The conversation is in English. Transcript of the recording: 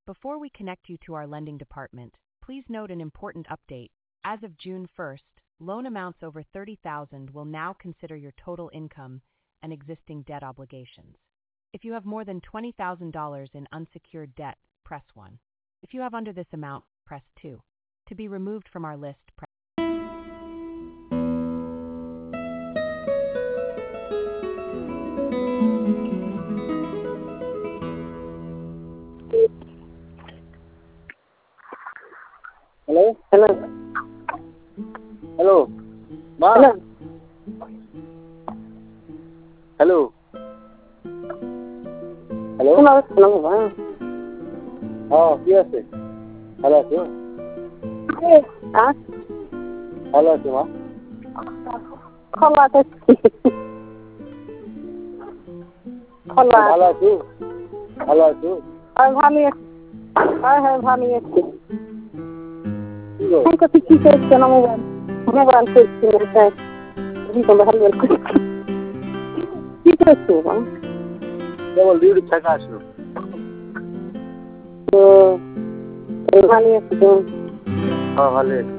Before we connect you to our lending department, please note an important update. As of June 1st, loan amounts over $30,000 will now consider your total income and existing debt obligations. If you have more than $20,000 in unsecured debt, press 1. If you have under this amount, press 2. To be removed from our list, press Hello? Hello. Hello? Ma? Hello. Hello? Hello? Hello. Hello. কি আছে? ভালো আছো? হ্যাঁ? ভালো আছো মা? খোলা করছি। খোলা। ভালো আছো? ভালো আছো? ভালো আছি। হ্যাঁ ভালো আছি। কি গো? আমি কত কি করছি না মোবাইল করছি না জীবন ভালো করছি। কি করছো মা? কেবল ডিউটি থেকে আসলো। তো ভালো আছি তো? হ্যাঁ ভালো আছি।